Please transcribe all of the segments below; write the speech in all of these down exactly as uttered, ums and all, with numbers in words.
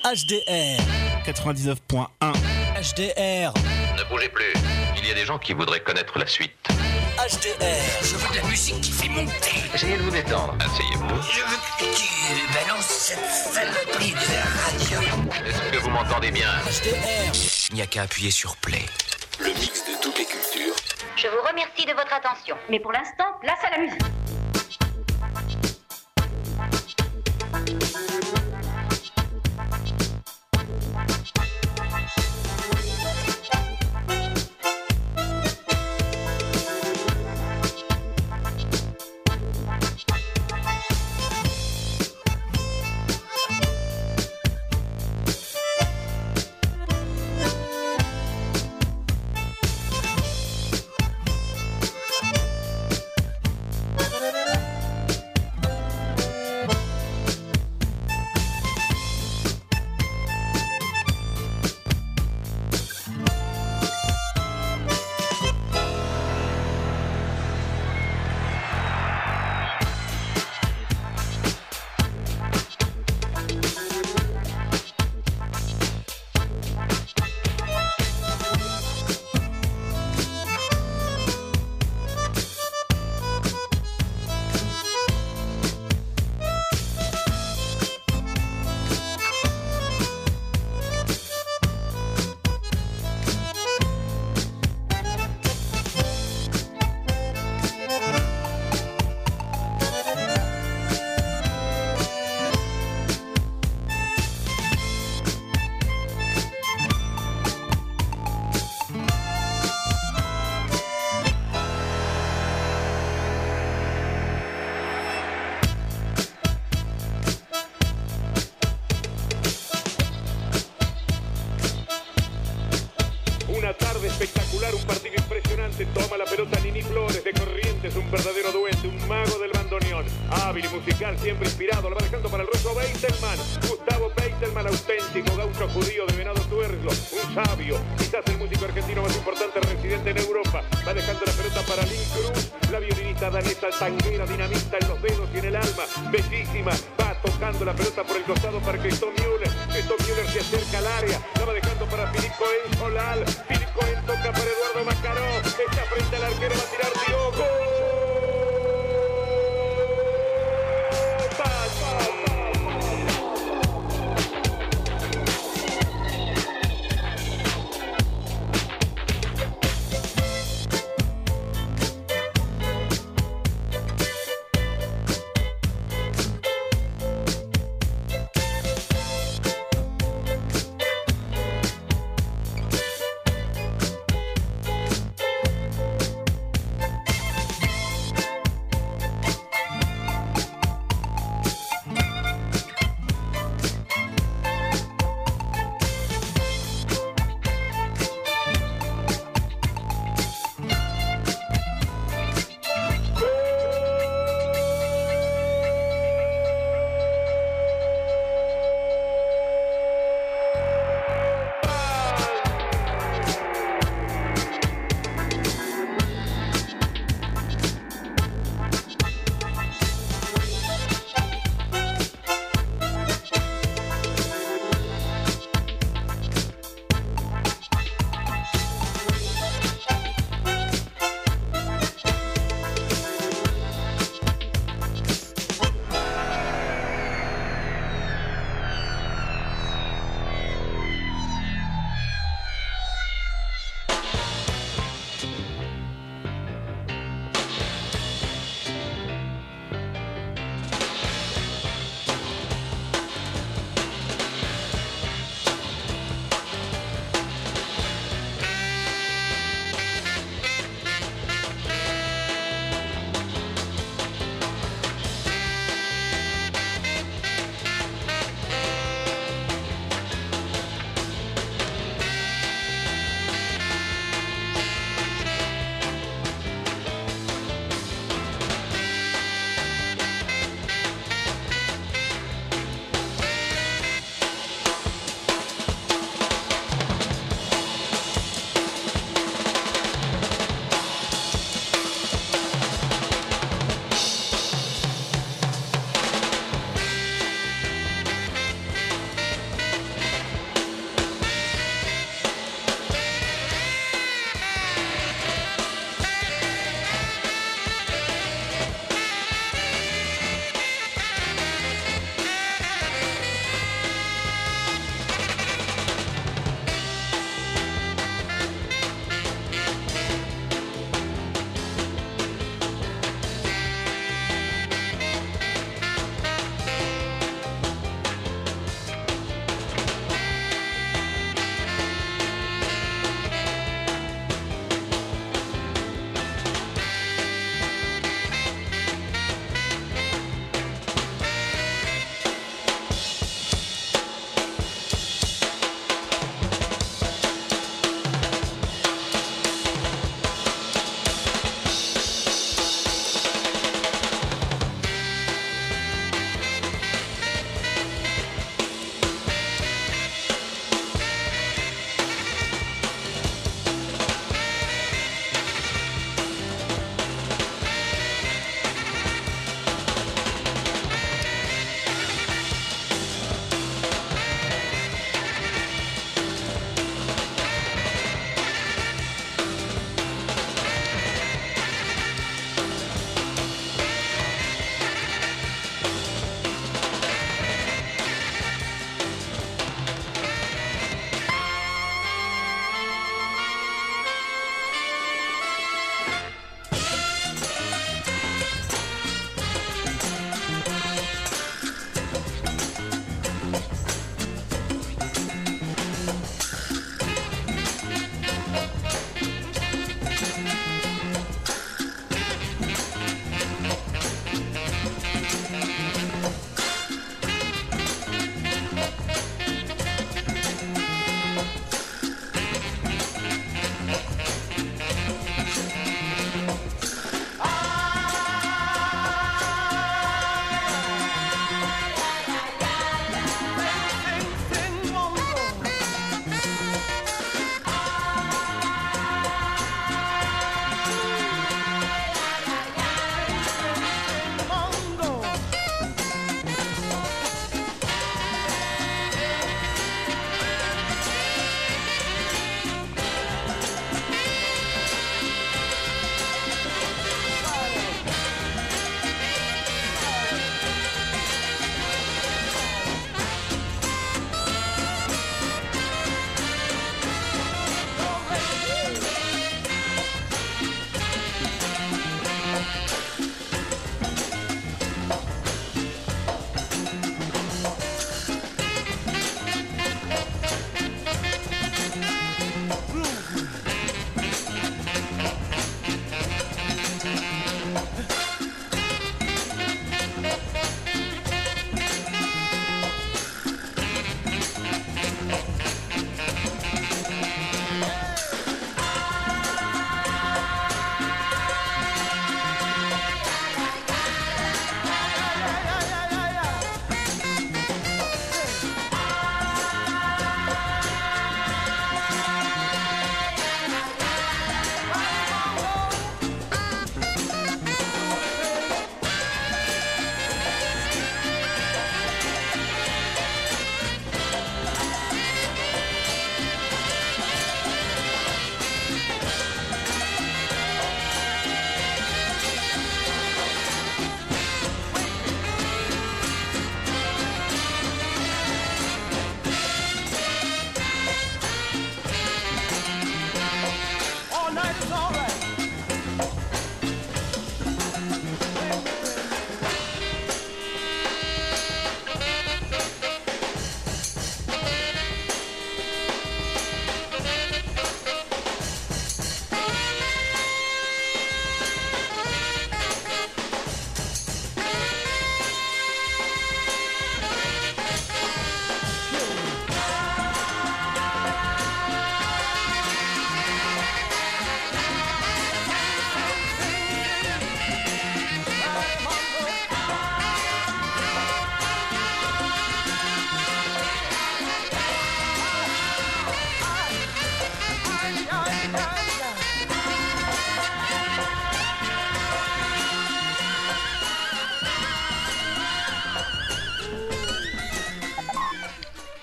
H D R quatre-vingt-dix-neuf point un. H D R. Ne bougez plus, il y a des gens qui voudraient connaître la suite. H D R. Je veux de la musique qui fait monter. Essayez de vous détendre. Asseyez-vous. Je veux que tu balances cette saloperie de radio. Est-ce que vous m'entendez bien? H D R. Il n'y a qu'à appuyer sur play. Le mix de toutes les cultures. Je vous remercie de votre attention. Mais pour l'instant, place à la musique. Una tarde espectacular, un partido impresionante. Toma la pelota Nini Flores de Corrientes, un verdadero duende, un mago del bandoneón. Hábil y musical, siempre inspirado. Lo va dejando para el ruso Beitelman. Gustavo Beitelman, auténtico gaucho judío de Venado Tuerlo. Un sabio, quizás el músico argentino más importante residente en Europa. Va dejando la pelota para Lynn Cruz, la violinista danesa tanguera, dinamita en los dedos y en el alma. Bellísima, va tocando la pelota por el costado para Christoph Müller. Christoph Müller se acerca al área. La va dejando para Philippe Cohen Solal. Philippe Cohen toca para Eduardo Macaró. Está frente al arquero, va a tirar Diogo.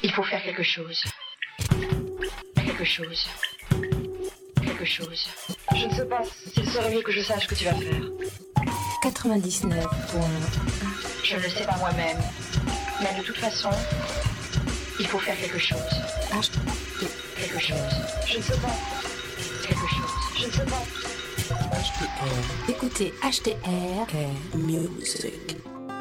Il faut faire quelque chose. Quelque chose. Quelque chose. Je ne sais pas s'il serait mieux que je sache ce que tu vas faire. quatre-vingt-dix-neuf point Je ne le sais pas moi-même. Mais de toute façon, il faut faire quelque chose. H D Quelque chose. Je ne sais pas. Quelque chose. Je ne sais pas. H D R. Écoutez H D R Air Music.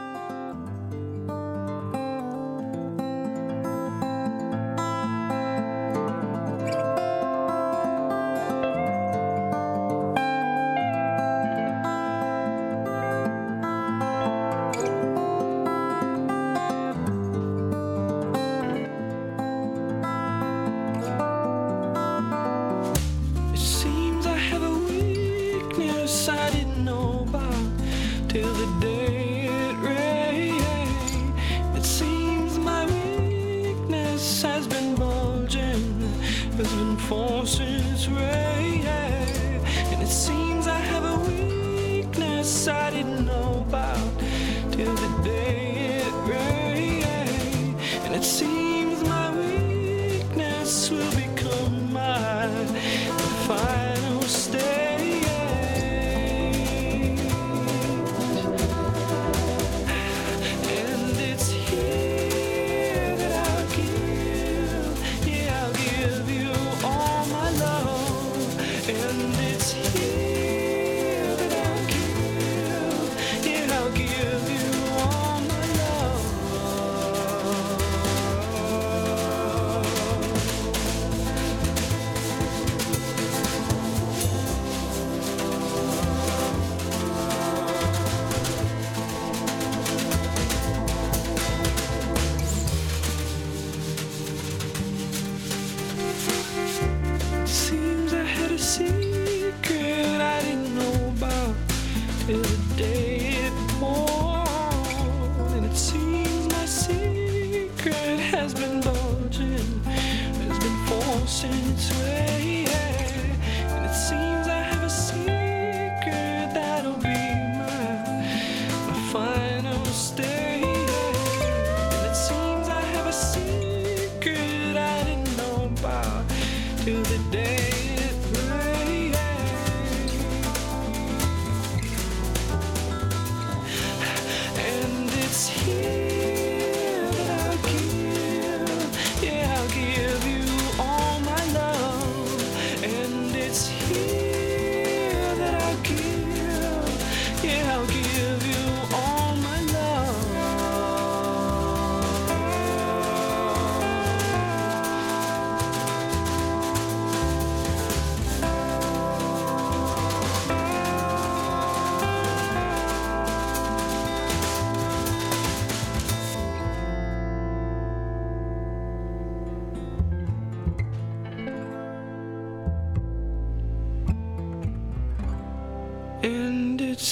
And it's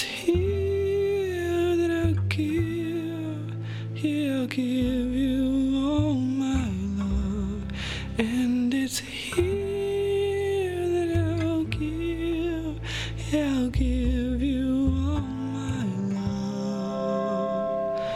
here that I'll give, here I'll give you all my love. And it's here that I'll give, yeah, I'll give you all my love.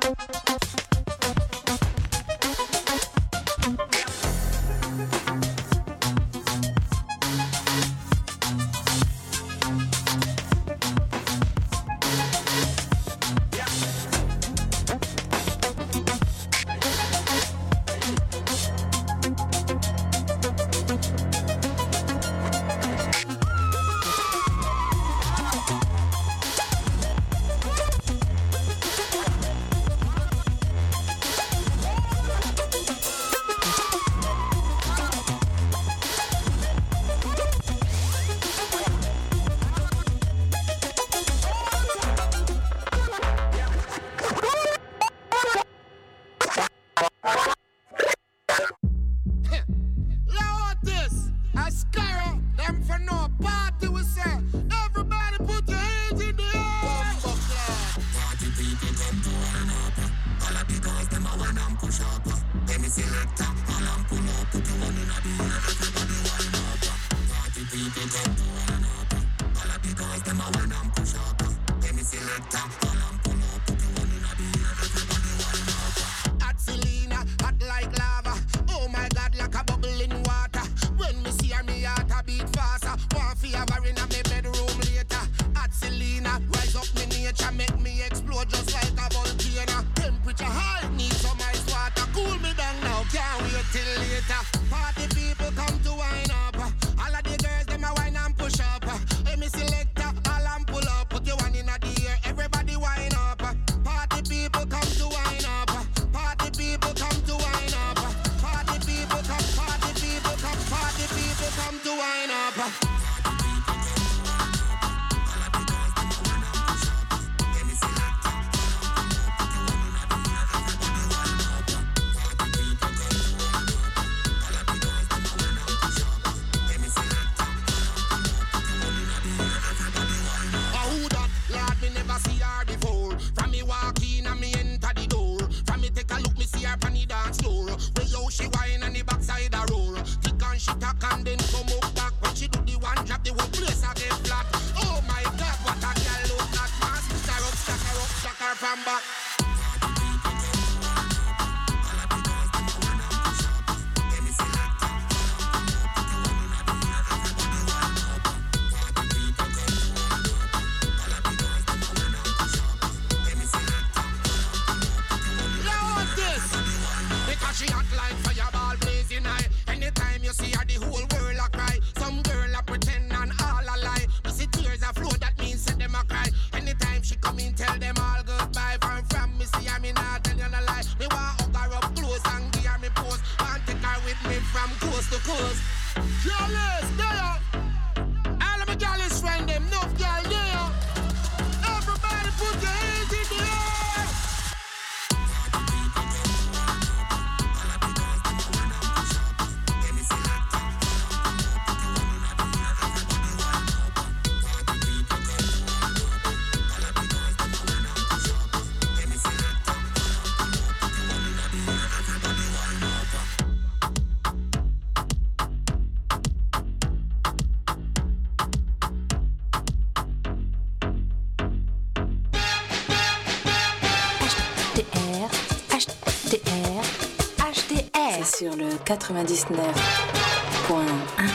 Sur le quatre-vingt-dix-neuf point un.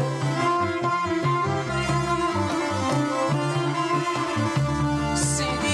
City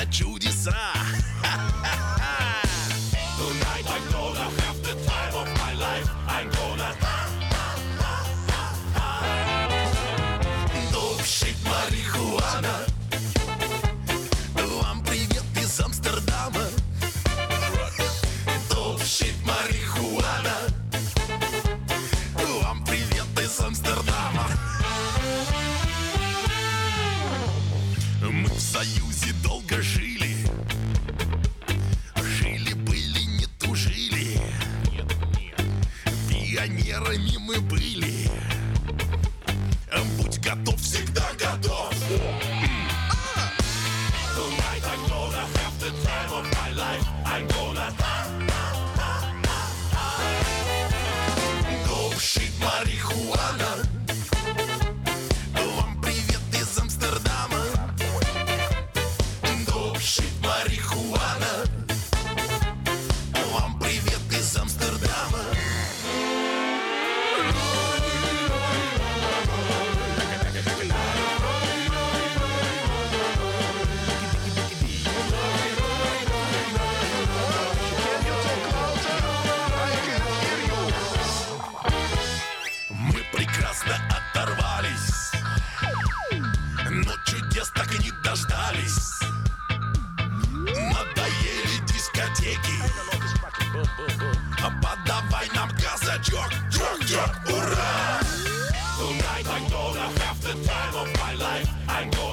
на чудеса. Tonight I'm gonna have the time of my life. I'm gonna душить марихуана. Вам привет из Амстердама. Душить марихуана. Вам привет из Амстердама. Мы в союзе долго жили. Жили-были, не тужили. Пионерами мы были. Будь готов, всегда готов. Tonight I'm gonna have the time of my life. I'm gonna душить марихуана. Вам привет из Амстердама. Душить марихуана. Вам привет из Амстердама. Мы прекрасно оторвались, но чудес так и не дождались. Надоели дискотеки. Подавай нам газачок, чок, чок, ура! Tonight I'm gonna have the time of my life. I'm gonna